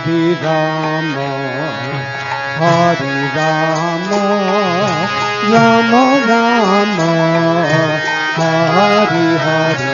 Hare Rama, Hare Rama, Rama Rama, Hare Hare.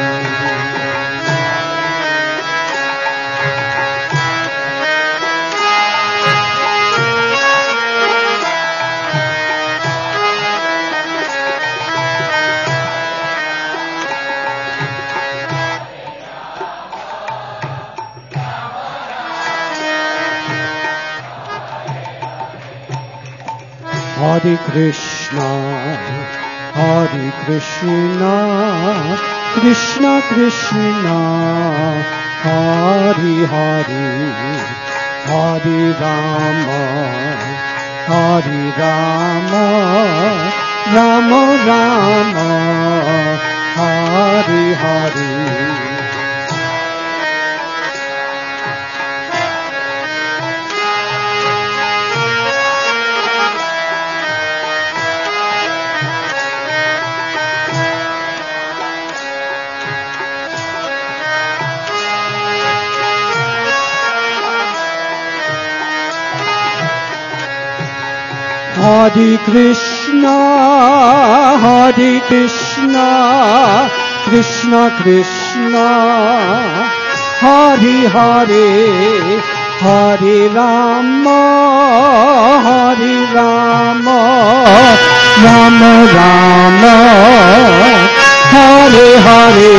Hare Krishna, Hare Krishna, Krishna Krishna, Hare Hare, Hare Rama, Hare Rama, Rama Rama, Hare Hare. Hare Krishna, Hare Krishna, Krishna Krishna, Hare Hare, Hare Rama, Hare Rama, Rama Rama, Hare Hare.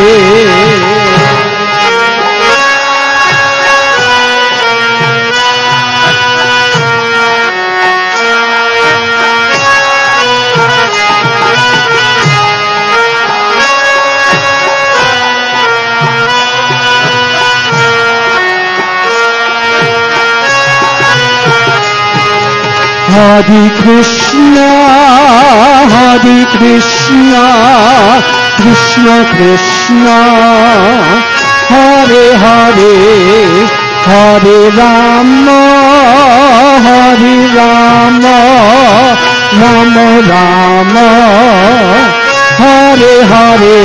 Hare Krishna, Hare Krishna, Krishna Krishna, Hare Hare, Hare Rama, Hare Rama, Rama Rama, Hare Hare.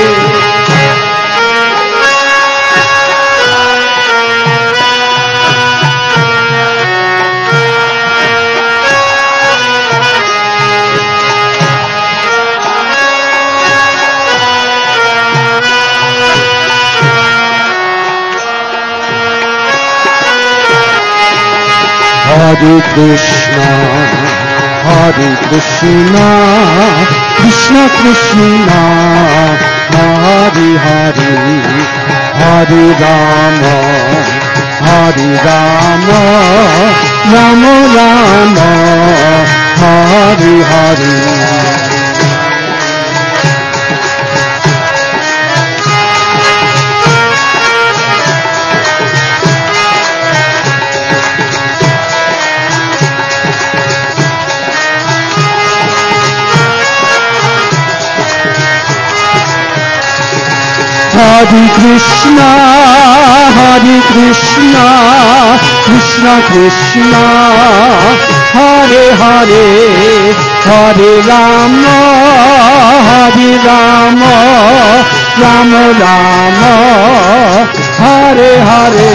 Hare Krishna, Hare Krishna, Krishna Krishna, Hare Hare, Hare Rama, Hare Rama, Rama Rama, Hare Hare. Hare Krishna, Hare Krishna, Krishna Krishna, Hare Hare, Hare Rama, Hare Rama, Rama Rama, Hare Hare.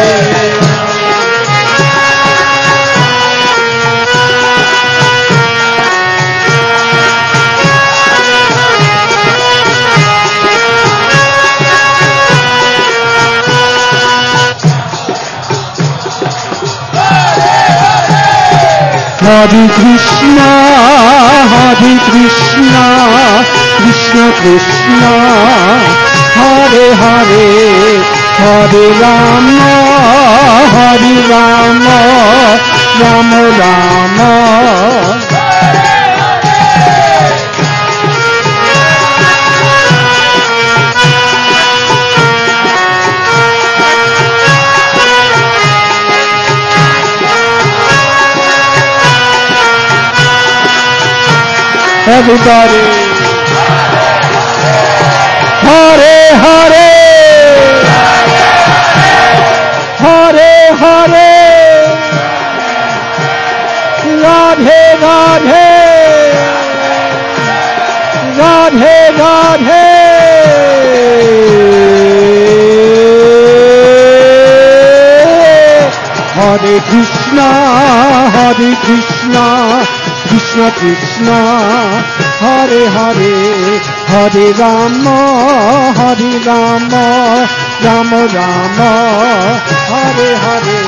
Hare Krishna, Hare Krishna, Krishna Krishna, Hare Hare, Hare Rama, Hare Rama, Rama Rama. Everybody, Hare Hare, Hare Hare, Radhe Radhe, Radhe Radhe, Hare Hare Krishna, Krishna Krishna, Hare Hare, Hare Rama, Rama Rama, Hare Hare.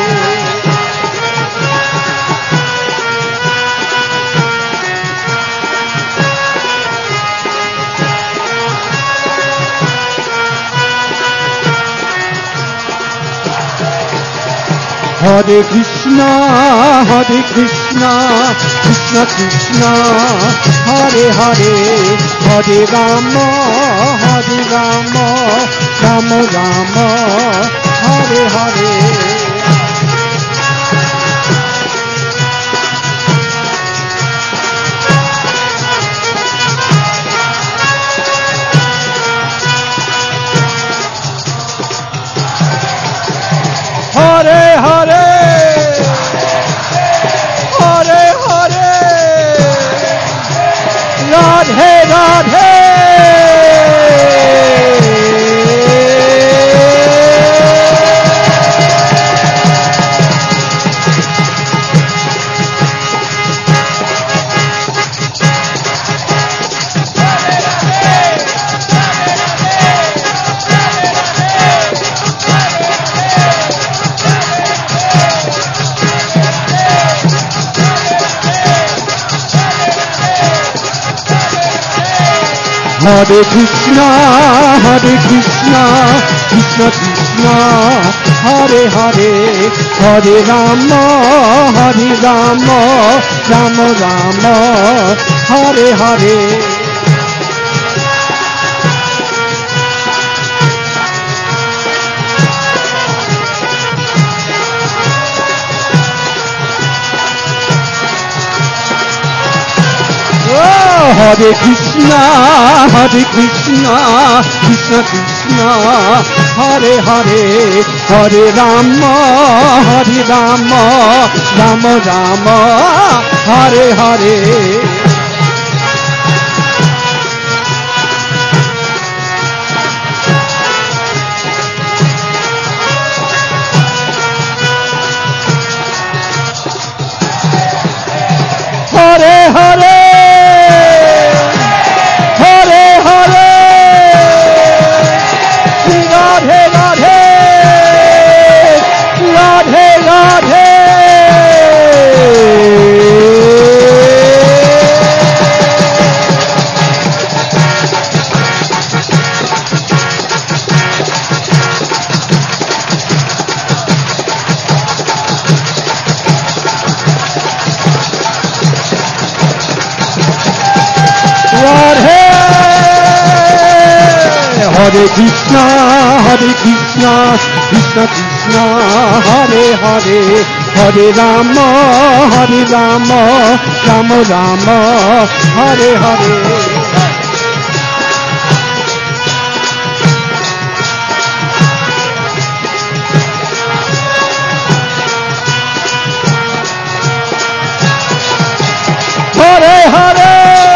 Hare Krishna, Krishna Krishna, Hare Hare, Hare Rama, Rama Rama, Hare Hare. Hare Hare, Hare Hare, Radhe Radhe. Hare Krishna, Krishna Krishna, Hare Hare, Hare Rama, Rama Rama, Hare Hare. Hare Krishna, Krishna Krishna, Hare Hare, Hare Rama, Rama Rama, Hare Hare. Hare Hare, Hare Hare, Radhe Radhe, Radhe Radhe. Hare Krishna, Krishna Krishna, Hare Hare, Hare Rama, Rama Rama, Hare Hare. Hare Hare,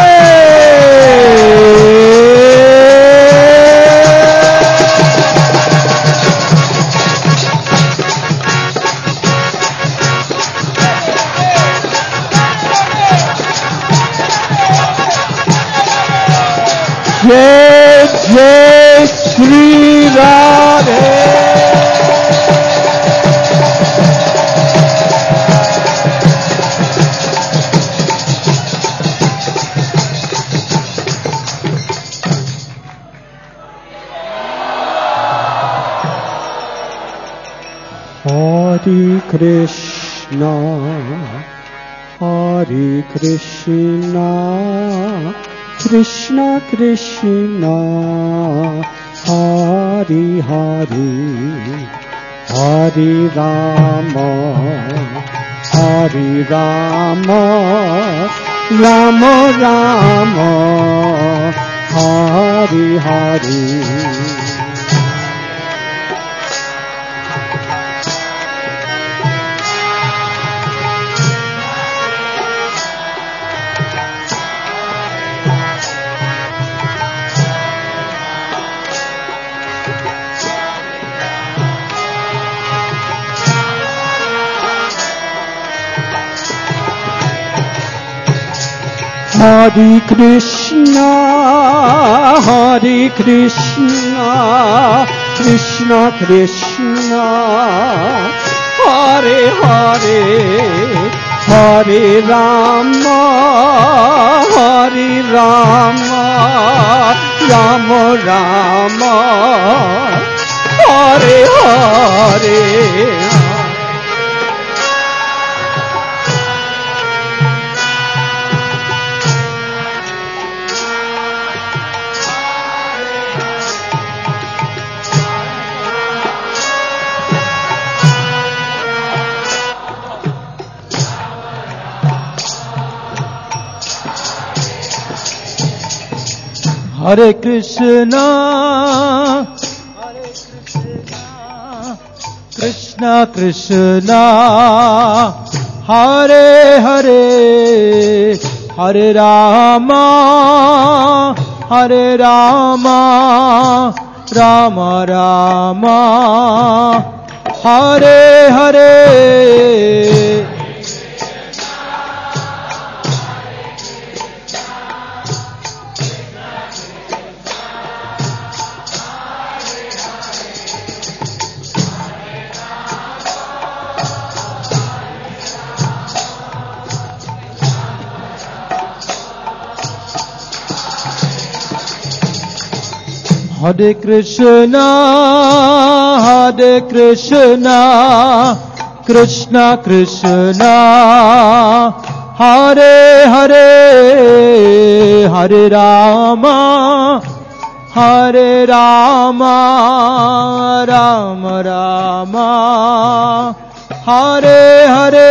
Jai Jai Shri Radhe. Hare Krishna, Krishna Krishna, Hare Hare, Hare Rama, Rama Rama, Hare Hare. Hare Krishna, Krishna Krishna, Hare Hare, Hare Rama, Rama Rama, Hare Hare. Hare Krishna, Krishna Krishna, Hare Hare, Hare Rama, Rama Rama, Hare Hare. Hare Krishna, Krishna Krishna, Hare Hare, Hare Rama, Rama Rama, Hare Hare.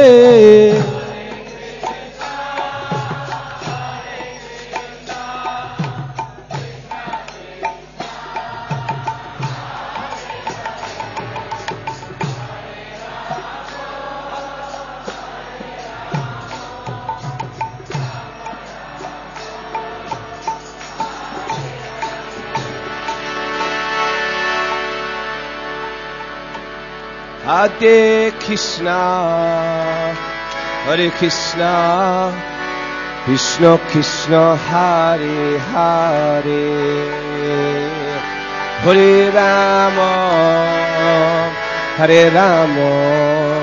Hare Krishna, Hare Krishna, Krishna Krishna, Hare Hare, Hare Rama, Hare Rama.